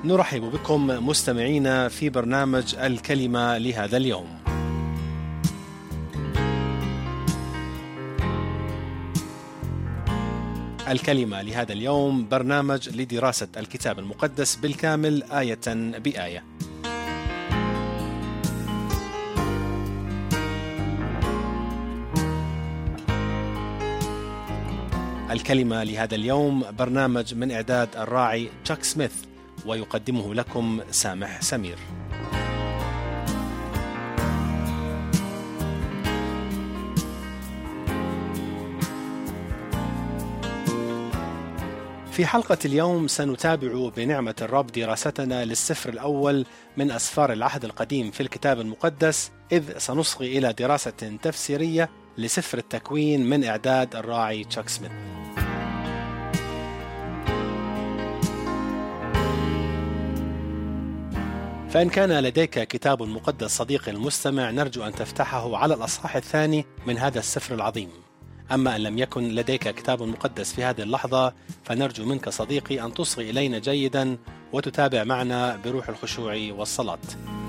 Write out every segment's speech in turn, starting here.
نرحب بكم مستمعينا في برنامج الكلمة لهذا اليوم. الكلمة لهذا اليوم برنامج لدراسة الكتاب المقدس بالكامل آية بآية. الكلمة لهذا اليوم برنامج من إعداد الراعي تشاك سميث، ويقدمه لكم سامح سمير. في حلقة اليوم سنتابع بنعمة الرب دراستنا للسفر الأول من أسفار العهد القديم في الكتاب المقدس، إذ سنصغي إلى دراسة تفسيرية لسفر التكوين من إعداد الراعي تشاك سميث. فإن كان لديك كتاب مقدس صديقي المستمع، نرجو أن تفتحه على الأصحاح الثاني من هذا السفر العظيم. أما أن لم يكن لديك كتاب مقدس في هذه اللحظة، فنرجو منك صديقي أن تصغي إلينا جيدا وتتابع معنا بروح الخشوع والصلاة.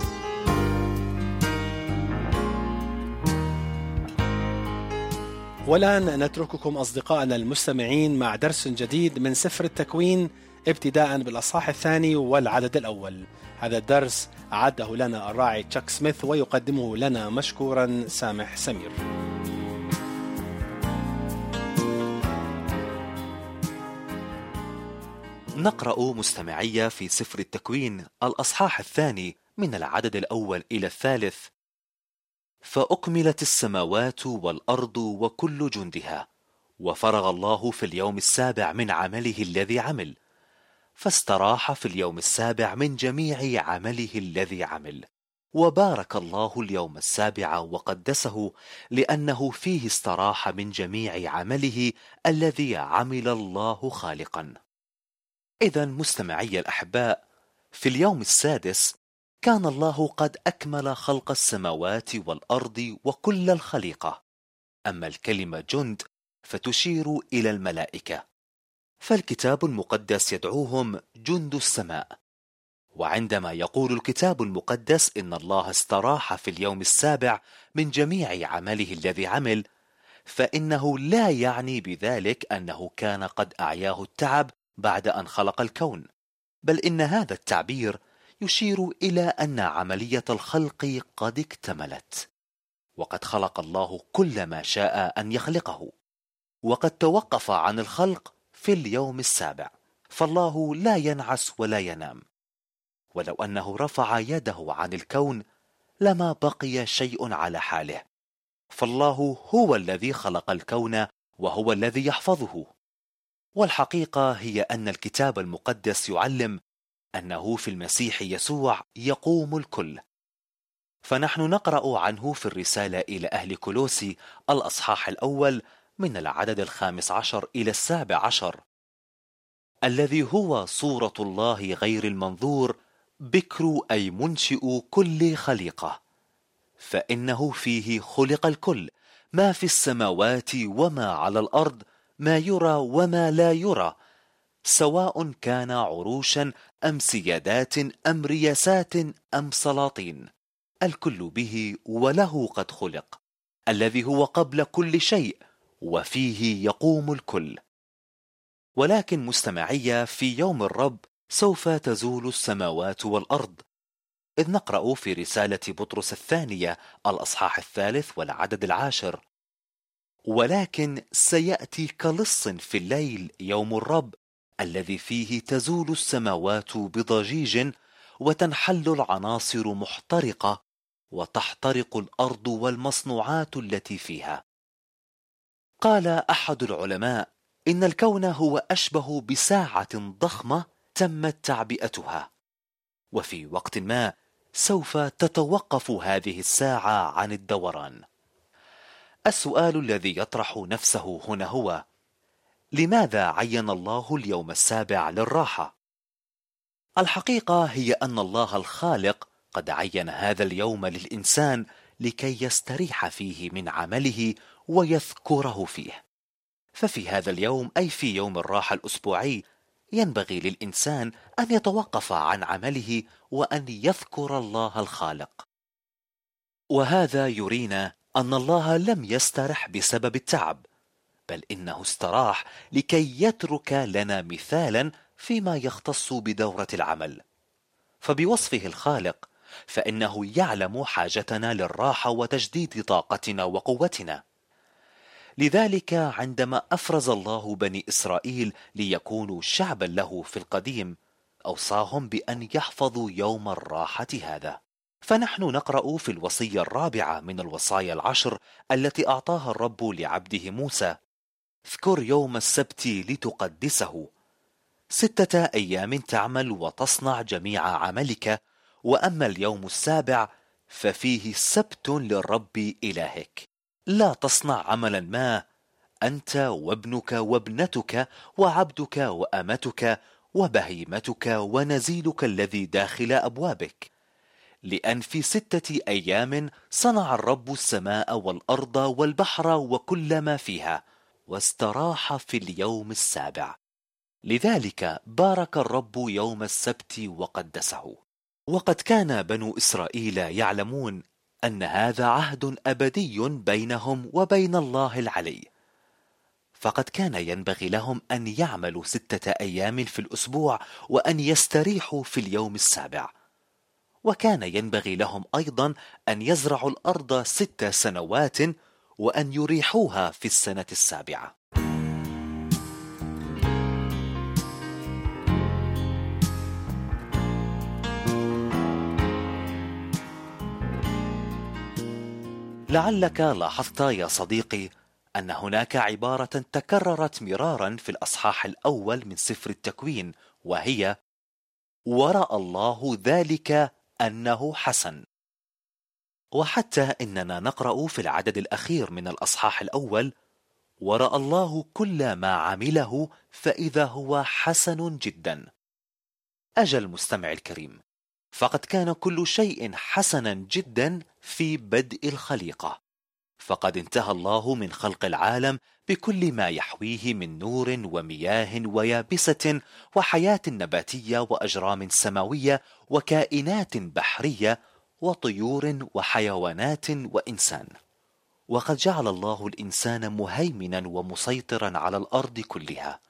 والآن نترككم أصدقائنا المستمعين مع درس جديد من سفر التكوين، ابتداء بالأصحاح الثاني والعدد الأول. هذا الدرس أعده لنا الراعي تشاك سميث، ويقدمه لنا مشكورا سامح سمير. نقرأ مستمعية في سفر التكوين الأصحاح الثاني من العدد الأول إلى الثالث. فأكملت السماوات والأرض وكل جندها، وفرغ الله في اليوم السابع من عمله الذي عمل، فاستراح في اليوم السابع من جميع عمله الذي عمل. وبارك الله اليوم السابع وقدسه، لأنه فيه استراح من جميع عمله الذي عمل الله خالقا. إذن مستمعي الأحباء، في اليوم السادس كان الله قد أكمل خلق السماوات والأرض وكل الخليقة. أما الكلمة جند فتشير إلى الملائكة، فالكتاب المقدس يدعوهم جند السماء. وعندما يقول الكتاب المقدس إن الله استراح في اليوم السابع من جميع عمله الذي عمل، فإنه لا يعني بذلك أنه كان قد أعياه التعب بعد أن خلق الكون، بل إن هذا التعبير يشير إلى أن عملية الخلق قد اكتملت، وقد خلق الله كل ما شاء أن يخلقه، وقد توقف عن الخلق في اليوم السابع. فالله لا ينعس ولا ينام، ولو أنه رفع يده عن الكون لما بقي شيء على حاله، فالله هو الذي خلق الكون وهو الذي يحفظه. والحقيقة هي أن الكتاب المقدس يعلم أنه في المسيح يسوع يقوم الكل. فنحن نقرأ عنه في الرسالة إلى أهل كولوسي الأصحاح الأول من العدد 15 إلى 17: الذي هو صورة الله غير المنظور، بكر أي منشئ كل خليقة، فإنه فيه خلق الكل، ما في السماوات وما على الأرض، ما يرى وما لا يرى، سواء كان عروشا أم سيادات أم رياسات أم سلاطين، الكل به وله قد خلق، الذي هو قبل كل شيء وفيه يقوم الكل. ولكن مستمعية، في يوم الرب سوف تزول السماوات والأرض، إذ نقرأ في رسالة بطرس الثانية الأصحاح الثالث والعدد 10: ولكن سيأتي كلص في الليل يوم الرب، الذي فيه تزول السماوات بضجيج، وتنحل العناصر محترقة، وتحترق الأرض والمصنوعات التي فيها. قال أحد العلماء إن الكون هو أشبه بساعة ضخمة تمت تعبئتها، وفي وقت ما سوف تتوقف هذه الساعة عن الدوران. السؤال الذي يطرح نفسه هنا هو: لماذا عين الله اليوم السابع للراحة؟ الحقيقة هي أن الله الخالق قد عين هذا اليوم للإنسان لكي يستريح فيه من عمله ويذكره فيه. ففي هذا اليوم، أي في يوم الراحة الأسبوعي، ينبغي للإنسان أن يتوقف عن عمله وأن يذكر الله الخالق. وهذا يرينا أن الله لم يسترح بسبب التعب، بل إنه استراح لكي يترك لنا مثالا فيما يختص بدورة العمل. فبوصفه الخالق فإنه يعلم حاجتنا للراحة وتجديد طاقتنا وقوتنا. لذلك عندما أفرز الله بني إسرائيل ليكونوا شعبا له في القديم، أوصاهم بأن يحفظوا يوم الراحة هذا. فنحن نقرأ في الوصية الرابعة من الوصايا العشر التي أعطاها الرب لعبده موسى: اذكر يوم السبت لتقدسه، 6 أيام تعمل وتصنع جميع عملك، وأما اليوم السابع ففيه سبت للرب إلهك، لا تصنع عملا ما أنت وابنك وابنتك وعبدك وأمتك وبهيمتك ونزيلك الذي داخل أبوابك، لأن في 6 أيام صنع الرب السماء والأرض والبحر وكل ما فيها، واستراح في اليوم السابع. لذلك بارك الرب يوم السبت وقدسه. وقد كان بنو إسرائيل يعلمون أن هذا عهد أبدي بينهم وبين الله العلي، فقد كان ينبغي لهم أن يعملوا 6 أيام في الأسبوع وأن يستريحوا في اليوم السابع. وكان ينبغي لهم أيضا أن يزرعوا الأرض 6 سنوات وأن يريحوها في السنة السابعة. لعلك لاحظت يا صديقي أن هناك عبارة تكررت مرارا في الأصحاح الأول من سفر التكوين، وهي: ورأى الله ذلك أنه حسن. وحتى إننا نقرأ في العدد الأخير من الأصحاح الأول: ورأى الله كل ما عمله فإذا هو حسن جدا. أجل مستمع الكريم، فقد كان كل شيء حسنا جدا في بدء الخليقة، فقد انتهى الله من خلق العالم بكل ما يحويه من نور ومياه ويابسة وحياة نباتية وأجرام سماوية وكائنات بحرية وطيور وحيوانات وإنسان. وقد جعل الله الإنسان مهيمنا ومسيطرا على الأرض كلها.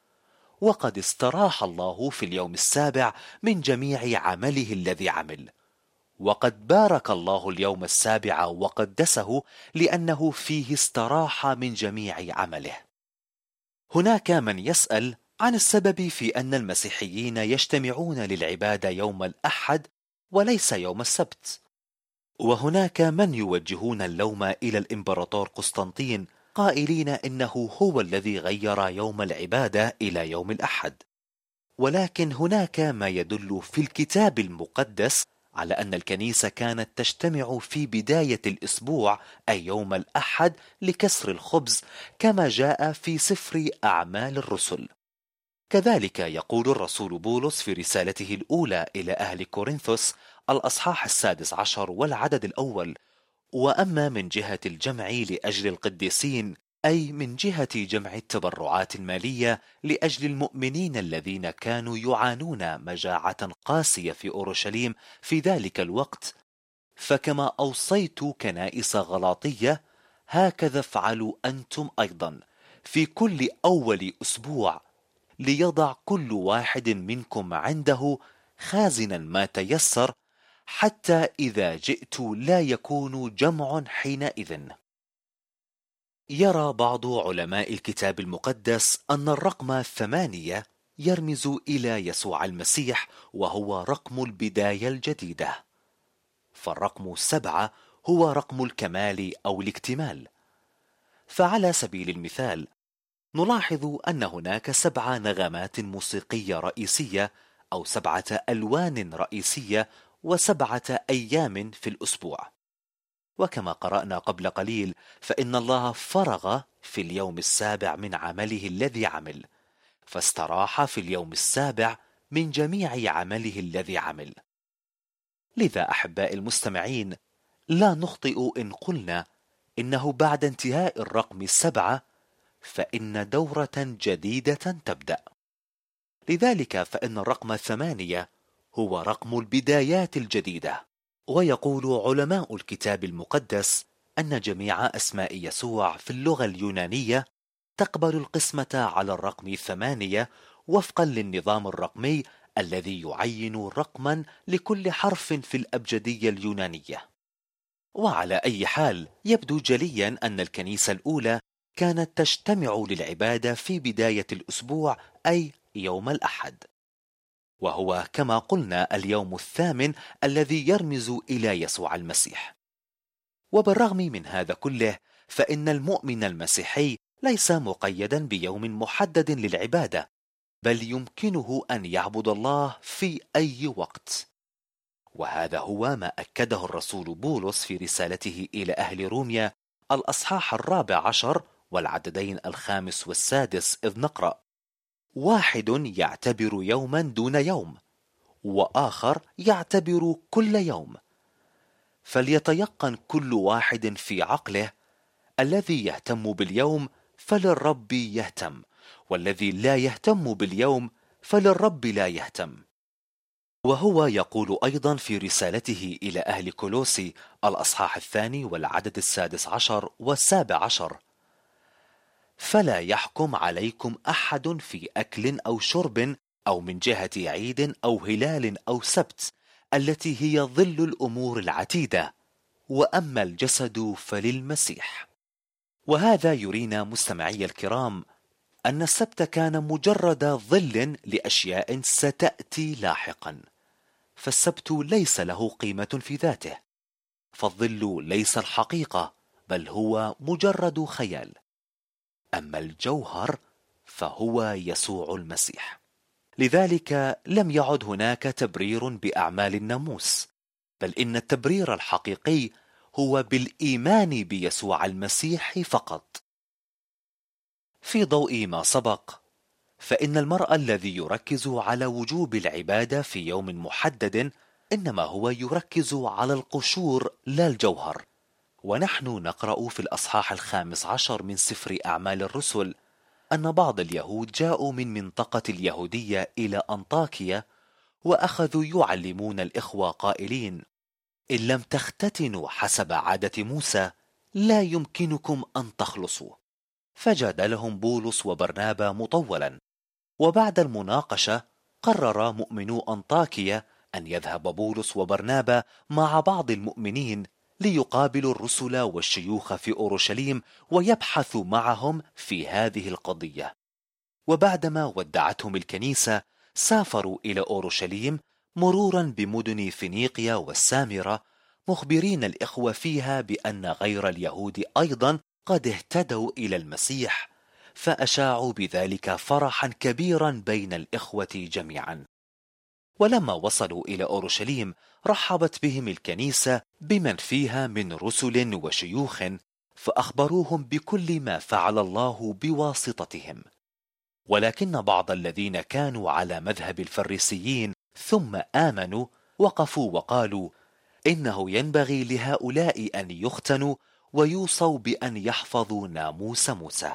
وقد استراح الله في اليوم السابع من جميع عمله الذي عمل، وقد بارك الله اليوم السابع وقدسه لأنه فيه استراح من جميع عمله. هناك من يسأل عن السبب في أن المسيحيين يجتمعون للعبادة يوم الأحد وليس يوم السبت، وهناك من يوجهون اللوم إلى الإمبراطور قسطنطين قائلين إنه هو الذي غير يوم العبادة إلى يوم الأحد. ولكن هناك ما يدل في الكتاب المقدس على أن الكنيسة كانت تجتمع في بداية الأسبوع أي يوم الأحد لكسر الخبز، كما جاء في سفر أعمال الرسل. كذلك يقول الرسول بولس في رسالته الأولى إلى أهل كورنثوس الأصحاح 16 والعدد الأول: وأما من جهة الجمع لأجل القديسين، أي من جهة جمع التبرعات المالية لأجل المؤمنين الذين كانوا يعانون مجاعة قاسية في أورشليم في ذلك الوقت، فكما أوصيت كنائس غلاطية هكذا افعلوا أنتم أيضا في كل أول أسبوع، ليضع كل واحد منكم عنده خازنا ما تيسر، حتى إذا جئت لا يكون جمع حينئذ. يرى بعض علماء الكتاب المقدس أن الرقم 8 يرمز إلى يسوع المسيح، وهو رقم البداية الجديدة، فالرقم 7 هو رقم الكمال أو الاكتمال. فعلى سبيل المثال نلاحظ أن هناك 7 نغمات موسيقية رئيسية أو 7 ألوان رئيسية و7 أيام في الأسبوع. وكما قرأنا قبل قليل فإن الله فرغ في اليوم السابع من عمله الذي عمل، فاستراح في اليوم السابع من جميع عمله الذي عمل. لذا أحباء المستمعين، لا نخطئ إن قلنا إنه بعد انتهاء الرقم 7 فإن دورة جديدة تبدأ. لذلك فإن الرقم 8 هو رقم البدايات الجديدة. ويقول علماء الكتاب المقدس أن جميع أسماء يسوع في اللغة اليونانية تقبل القسمة على الرقم 8 وفقا للنظام الرقمي الذي يعين رقما لكل حرف في الأبجدية اليونانية. وعلى أي حال، يبدو جليا أن الكنيسة الأولى كانت تجتمع للعبادة في بداية الأسبوع، أي يوم الأحد، وهو كما قلنا اليوم الثامن الذي يرمز إلى يسوع المسيح. وبالرغم من هذا كله، فإن المؤمن المسيحي ليس مقيدا بيوم محدد للعبادة، بل يمكنه أن يعبد الله في أي وقت. وهذا هو ما أكده الرسول بولس في رسالته إلى أهل روميا الأصحاح 14 والعددين 5 و6، إذ نقرأ: واحد يعتبر يوما دون يوم، وآخر يعتبر كل يوم. فليتيقن كل واحد في عقله: الذي يهتم باليوم فللرب يهتم، والذي لا يهتم باليوم فللرب لا يهتم. وهو يقول أيضا في رسالته إلى أهل كولوسي الأصحاح 2 والعدد 16 و17: فلا يحكم عليكم أحد في أكل أو شرب أو من جهة عيد أو هلال أو سبت، التي هي ظل الأمور العتيدة، وأما الجسد فللمسيح. وهذا يرينا مستمعي الكرام أن السبت كان مجرد ظل لأشياء ستأتي لاحقا، فالسبت ليس له قيمة في ذاته، فالظل ليس الحقيقة بل هو مجرد خيال. أما الجوهر فهو يسوع المسيح. لذلك لم يعد هناك تبرير بأعمال الناموس، بل إن التبرير الحقيقي هو بالإيمان بيسوع المسيح فقط. في ضوء ما سبق، فإن المرء الذي يركز على وجوب العبادة في يوم محدد إنما هو يركز على القشور لا الجوهر. ونحن نقرأ في الأصحاح 15 من سفر أعمال الرسل أن بعض اليهود جاءوا من منطقة اليهودية إلى أنطاكيا، وأخذوا يعلمون الإخوة قائلين: إن لم تختتنوا حسب عادة موسى لا يمكنكم أن تخلصوا. فجادلهم بولس وبرنابا مطولا، وبعد المناقشة قرر مؤمنو أنطاكيا أن يذهب بولس وبرنابا مع بعض المؤمنين ليقابلوا الرسل والشيوخ في أورشليم ويبحثوا معهم في هذه القضية. وبعدما ودعتهم الكنيسة سافروا إلى أورشليم مرورا بمدن فينيقيا والسامرة، مخبرين الإخوة فيها بأن غير اليهود أيضا قد اهتدوا إلى المسيح، فأشاعوا بذلك فرحا كبيرا بين الإخوة جميعا. ولما وصلوا إلى أورشليم رحبت بهم الكنيسة بمن فيها من رسل وشيوخ، فأخبروهم بكل ما فعل الله بواسطتهم. ولكن بعض الذين كانوا على مذهب الفريسيين ثم آمنوا وقفوا وقالوا: إنه ينبغي لهؤلاء أن يختنوا ويوصوا بأن يحفظوا ناموس موسى.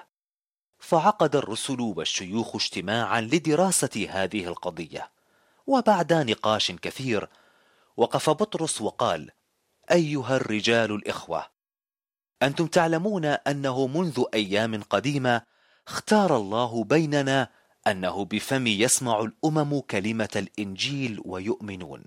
فعقد الرسل والشيوخ اجتماعا لدراسة هذه القضية، وبعد نقاش كثير وقف بطرس وقال: أيها الرجال الإخوة، أنتم تعلمون أنه منذ أيام قديمة اختار الله بيننا أنه بفم يسمع الأمم كلمة الإنجيل ويؤمنون،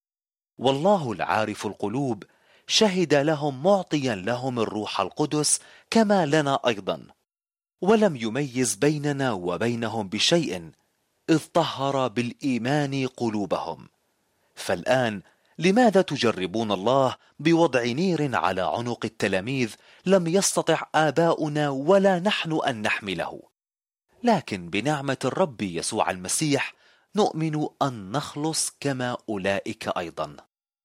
والله العارف القلوب شهد لهم معطيا لهم الروح القدس كما لنا أيضا، ولم يميز بيننا وبينهم بشيء، إذ طهر بالإيمان قلوبهم. فالآن لماذا تجربون الله بوضع نير على عنق التلاميذ لم يستطع آباؤنا ولا نحن أن نحمله؟ لكن بنعمة الرب يسوع المسيح نؤمن أن نخلص كما أولئك أيضا.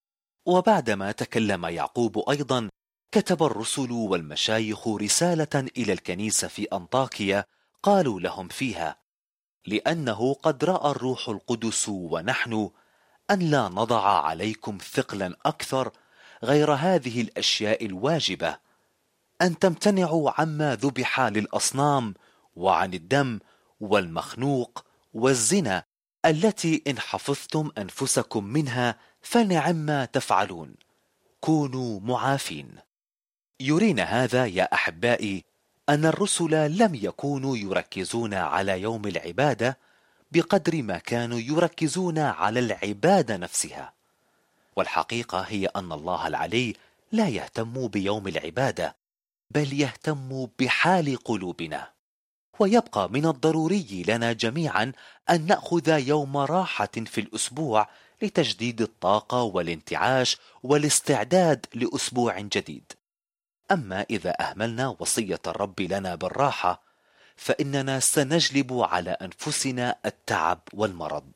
وبعدما تكلم يعقوب أيضا، كتب الرسل والمشايخ رسالة إلى الكنيسة في أنطاكيا قالوا لهم فيها: لأنه قد رأى الروح القدس ونحن أن لا نضع عليكم ثقلا أكثر غير هذه الأشياء الواجبة، أن تمتنعوا عما ذبح للأصنام وعن الدم والمخنوق والزنا التي إن حفظتم أنفسكم منها فنعما تفعلون، كونوا معافين. يرينا هذا يا أحبائي أن الرسل لم يكونوا يركزون على يوم العبادة بقدر ما كانوا يركزون على العبادة نفسها. والحقيقة هي أن الله العلي لا يهتم بيوم العبادة، بل يهتم بحال قلوبنا. ويبقى من الضروري لنا جميعا أن نأخذ يوم راحة في الأسبوع لتجديد الطاقة والانتعاش والاستعداد لأسبوع جديد. أما إذا أهملنا وصية الرب لنا بالراحة فإننا سنجلب على أنفسنا التعب والمرض.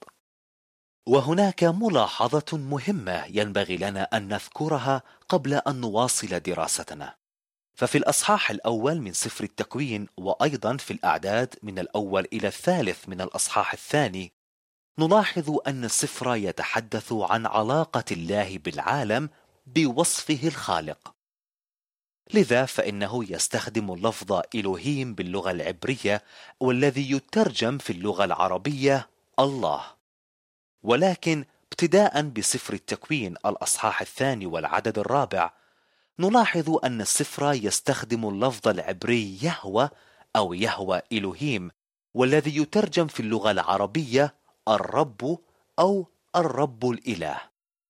وهناك ملاحظة مهمة ينبغي لنا أن نذكرها قبل أن نواصل دراستنا. ففي الأصحاح الأول من سفر التكوين، وأيضا في الأعداد من الأول إلى الثالث من الأصحاح الثاني، نلاحظ أن السفر يتحدث عن علاقة الله بالعالم بوصفه الخالق. لذا فإنه يستخدم اللفظ إلهيم باللغة العبرية، والذي يترجم في اللغة العربية الله. ولكن ابتداء بسفر التكوين الأصحاح الثاني والعدد الرابع، نلاحظ أن السفر يستخدم اللفظ العبري يهوى أو يهوى إلهيم، والذي يترجم في اللغة العربية الرب أو الرب الإله.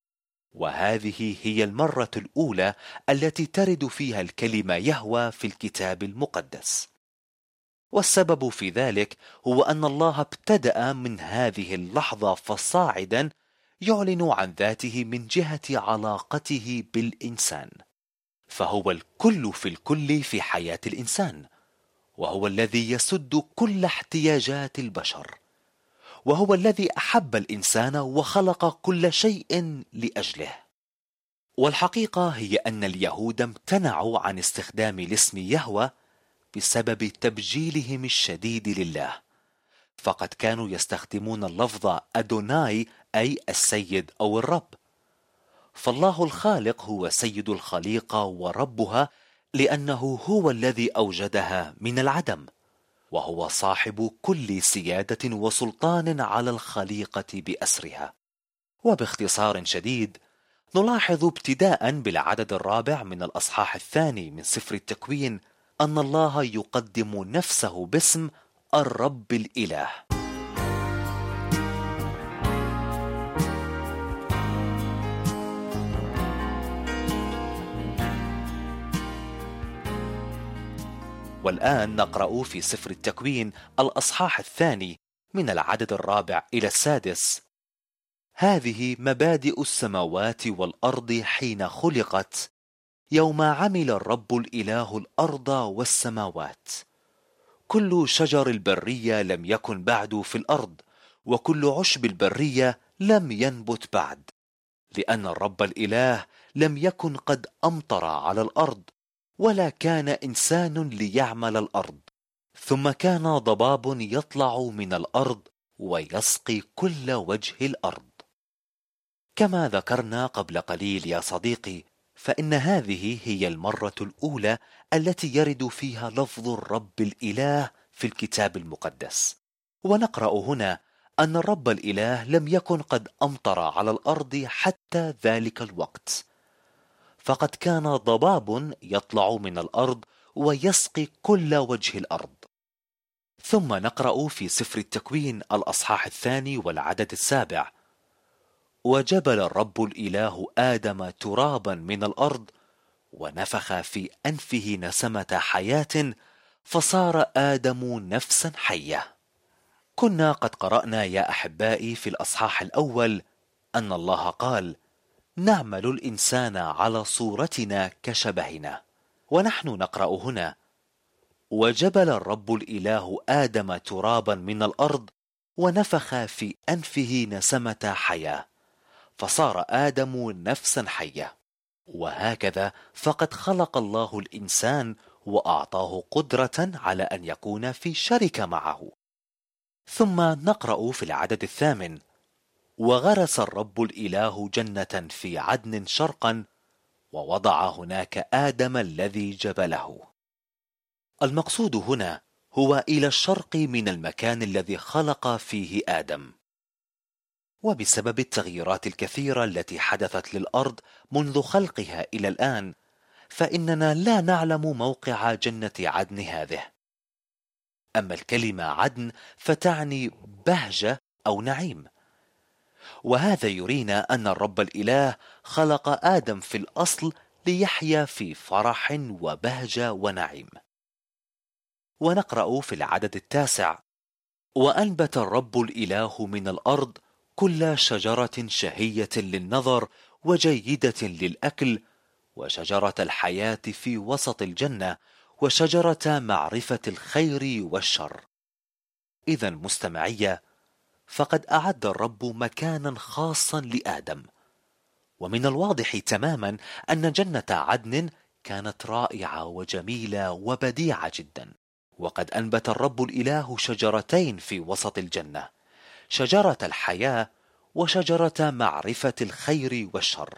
وهذه هي المرة الأولى التي ترد فيها الكلمة يهوى في الكتاب المقدس. والسبب في ذلك هو أن الله ابتدأ من هذه اللحظة فصاعدا يعلن عن ذاته من جهة علاقته بالإنسان، فهو الكل في الكل في حياة الإنسان، وهو الذي يسد كل احتياجات البشر، وهو الذي أحب الإنسان وخلق كل شيء لأجله. والحقيقة هي أن اليهود امتنعوا عن استخدام الاسم يهوى بسبب تبجيلهم الشديد لله، فقد كانوا يستخدمون اللفظ أدوناي أي السيد أو الرب. فالله الخالق هو سيد الخليقة وربها، لأنه هو الذي أوجدها من العدم، وهو صاحب كل سيادة وسلطان على الخليقة بأسرها. وباختصار شديد نلاحظ ابتداء بالعدد الرابع من الأصحاح الثاني من سفر التكوين أن الله يقدم نفسه باسم الرب الإله. والآن نقرأ في سفر التكوين الأصحاح الثاني من العدد الرابع إلى السادس: هذه مبادئ السماوات والأرض حين خلقت، يوم عمل الرب الإله الأرض والسماوات. كل شجر البرية لم يكن بعد في الأرض، وكل عشب البرية لم ينبت بعد، لأن الرب الإله لم يكن قد أمطر على الأرض، ولا كان إنسان ليعمل الأرض. ثم كان ضباب يطلع من الأرض ويسقي كل وجه الأرض. كما ذكرنا قبل قليل يا صديقي، فإن هذه هي المرة الأولى التي يرد فيها لفظ الرب الإله في الكتاب المقدس. ونقرأ هنا أن الرب الإله لم يكن قد أمطر على الأرض حتى ذلك الوقت، فقد كان ضباب يطلع من الأرض ويسقي كل وجه الأرض. ثم نقرأ في سفر التكوين الأصحاح الثاني والعدد السابع: وجبل الرب الإله آدم ترابا من الأرض، ونفخ في أنفه نسمة حياة، فصار آدم نفسا حية. كنا قد قرأنا يا أحبائي في الأصحاح الأول أن الله قال: نعمل الإنسان على صورتنا كشبهنا. ونحن نقرأ هنا: وجبل الرب الإله آدم ترابا من الأرض، ونفخ في أنفه نسمة حياة، فصار آدم نفسا حية. وهكذا فقد خلق الله الإنسان وأعطاه قدرة على أن يكون في شركة معه. ثم نقرأ في العدد الثامن: وغرس الرب الإله جنة في عدن شرقا، ووضع هناك آدم الذي جبله. المقصود هنا هو إلى الشرق من المكان الذي خلق فيه آدم. وبسبب التغييرات الكثيرة التي حدثت للأرض منذ خلقها إلى الآن، فإننا لا نعلم موقع جنة عدن هذه. أما الكلمة عدن فتعني بهجة أو نعيم، وهذا يرينا أن الرب الإله خلق آدم في الأصل ليحيا في فرح وبهجة ونعيم. ونقرأ في العدد 9: وأنبت الرب الإله من الأرض كل شجرة شهية للنظر وجيدة للأكل، وشجرة الحياة في وسط الجنة، وشجرة معرفة الخير والشر. إذا مستمعية، فقد أعد الرب مكانا خاصا لآدم، ومن الواضح تماما أن جنة عدن كانت رائعة وجميلة وبديعة جدا. وقد أنبت الرب الإله شجرتين في وسط الجنة، شجرة الحياة وشجرة معرفة الخير والشر.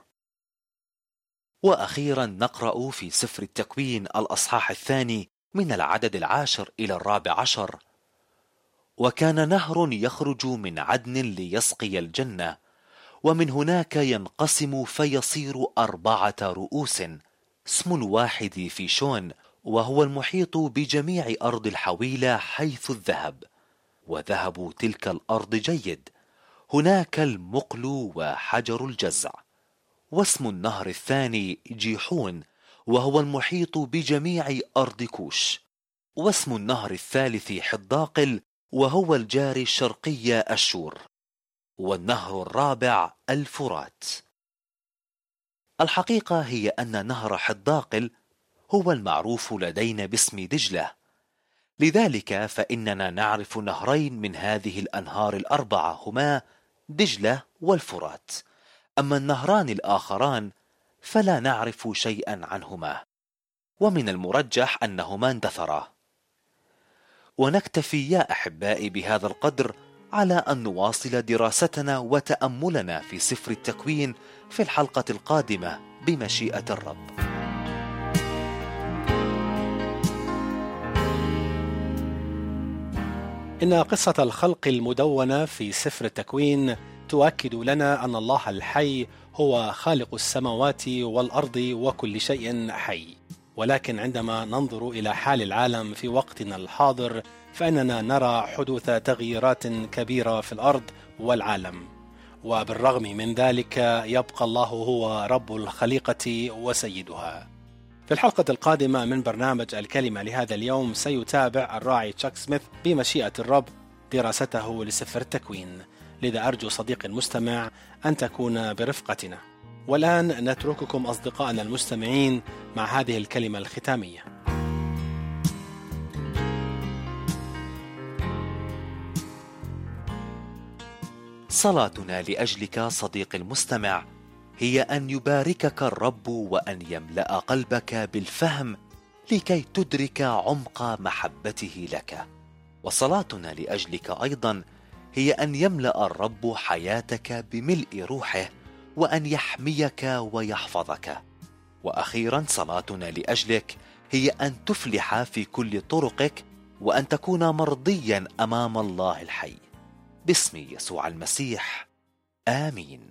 وأخيرا نقرأ في سفر التكوين الأصحاح 2 من العدد 10 إلى 14: وكان نهر يخرج من عدن ليسقي الجنة، ومن هناك ينقسم فيصير 4 رؤوس، اسم الواحد فيشون، وهو المحيط بجميع أرض الحويلة حيث الذهب، وذهب تلك الأرض جيد، هناك المقل وحجر الجزع. واسم النهر الثاني جيحون، وهو المحيط بجميع أرض كوش. واسم النهر الثالث حداقل، وهو الجاري الشرقي أشور. والنهر الرابع الفرات. الحقيقة هي أن نهر حداقل هو المعروف لدينا باسم دجلة، لذلك فإننا نعرف نهرين من هذه الأنهار الأربعة هما دجلة والفرات. أما النهران الآخران فلا نعرف شيئا عنهما، ومن المرجح أنهما اندثرا. ونكتفي يا أحبائي بهذا القدر على أن نواصل دراستنا وتأملنا في سفر التكوين في الحلقة القادمة بمشيئة الرب. إن قصة الخلق المدونة في سفر التكوين تؤكد لنا أن الله الحي هو خالق السماوات والأرض وكل شيء حي. ولكن عندما ننظر إلى حال العالم في وقتنا الحاضر فإننا نرى حدوث تغييرات كبيرة في الأرض والعالم، وبالرغم من ذلك يبقى الله هو رب الخليقة وسيدها. في الحلقة القادمة من برنامج الكلمة لهذا اليوم سيتابع الراعي تشاك سميث بمشيئة الرب دراسته لسفر التكوين، لذا أرجو صديقي المستمع أن تكون برفقتنا. والآن نترككم أصدقائنا المستمعين مع هذه الكلمة الختامية. صلاتنا لأجلك صديقي المستمع هي أن يباركك الرب وأن يملأ قلبك بالفهم لكي تدرك عمق محبته لك. وصلاتنا لأجلك أيضا هي أن يملأ الرب حياتك بملء روحه وأن يحميك ويحفظك. وأخيرا صلاتنا لأجلك هي أن تفلح في كل طرقك وأن تكون مرضيا أمام الله الحي. باسم يسوع المسيح، آمين.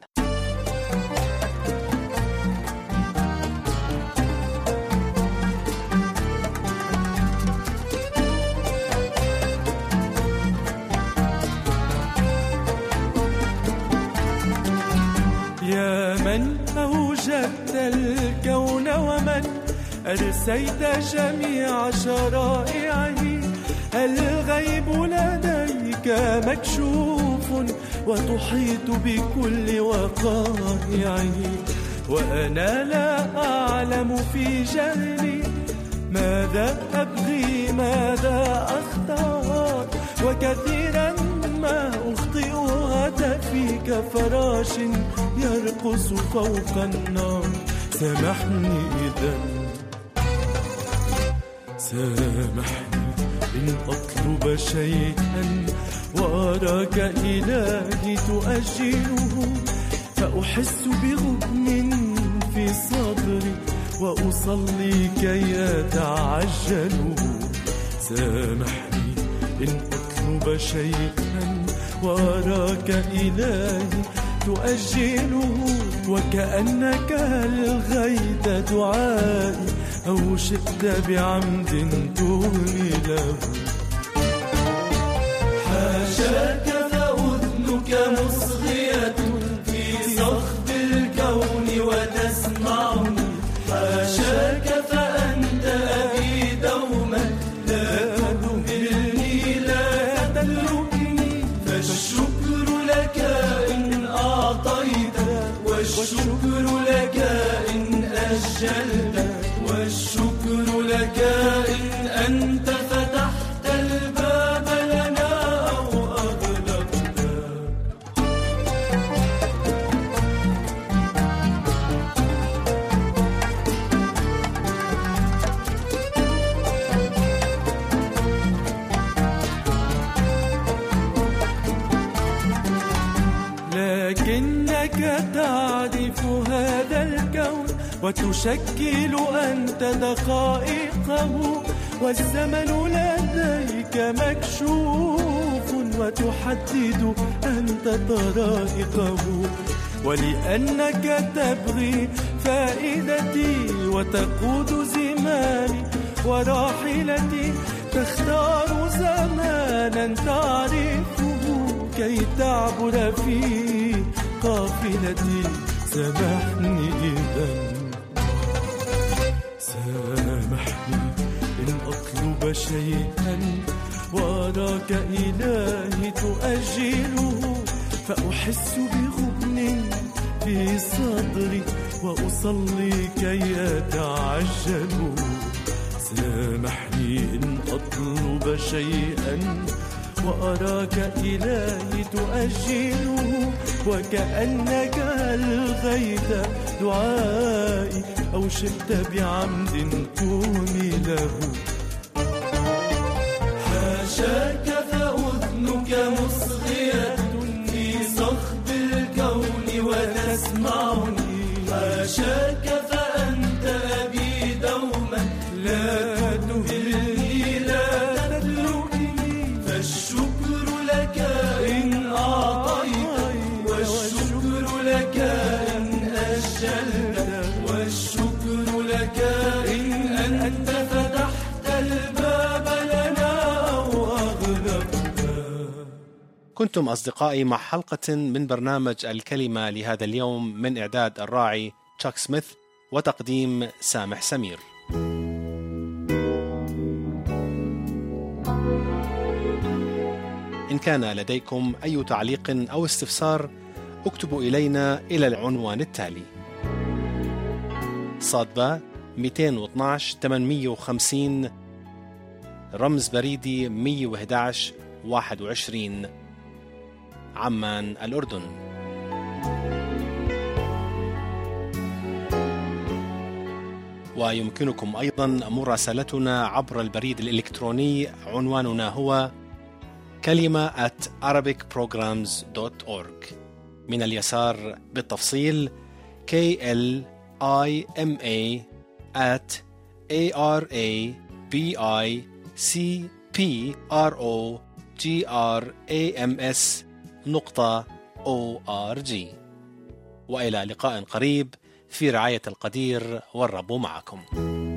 يا من أوجدت الكون ومن أرسيت جميع شرائعه، الغيب لديك مكشوف وتحيط بكل وقائعه، وأنا لا أعلم في جهلي ماذا أبغي ماذا أختار، وكثيرا ما أخطئ هدفي كفراش يرقص فوق النار. سامحني إذن، سامحني إن أطلب شيئا وأراك إلهي تؤجله، فأحس بغبن في صدري وأصلي كي أتعجل. سامحني إن أطلب شيئا وأراك إلهي تؤجله، وكأنك ألغيت دعائي أو شئت بعمد تهمله. حاشاك فأذنك مصغية في صخب الكون وتسمعني، حاشاك فأنت أبي دوما لا تهملني لا تتركني، فالشكر لك إن أعطيت، والشكر لك إن أجلت، والشكر لك إن أنت فتحت الباب لنا أو أغلقته. لكنك تعرف هذا الكون وتشكل أنت دقائقه، والزمن لديك مكشوف وتحدد أنت طرائقه، ولأنك تبغي فائدتي وتقود زماني وراحلتي، تختار زمانا تعرفه كي تعبر في قافلتي. سامحني إذا، سامحني إن أطلب شيئا وأراك إلهي تؤجله، فأحس بغبن في صدري وأصلي كي أتعجل. سامحني إن أطلب شيئا وأراك إلهي تؤجله، وكأنك ألغيت دعائي أو شئت بعمد تهمله. حاشاك فأذنك مصغية في صخب الكون وتسمعني، حاشاك فأنت أبي دوما لا تهملني لا تتركني، فالشكر لك إن أعطيت، والشكر لك إن أجلت، والشكر لك إن أنت فتحت الباب لنا أو أغلقته. كنتم أصدقائي مع حلقة من برنامج الكلمة لهذا اليوم، من إعداد الراعي تشاك سميث وتقديم سامح سمير. إن كان لديكم أي تعليق أو استفسار اكتبوا إلينا إلى العنوان التالي: صادبة 212 850 رمز بريدي 111 21 عمان الأردن. ويمكنكم أيضا مراسلتنا عبر البريد الإلكتروني، عنواننا هو kalima@arabicprograms.org. من اليسار بالتفصيل kalima@arabicprograms.org. وإلى لقاء قريب في رعاية القدير، والرب معكم.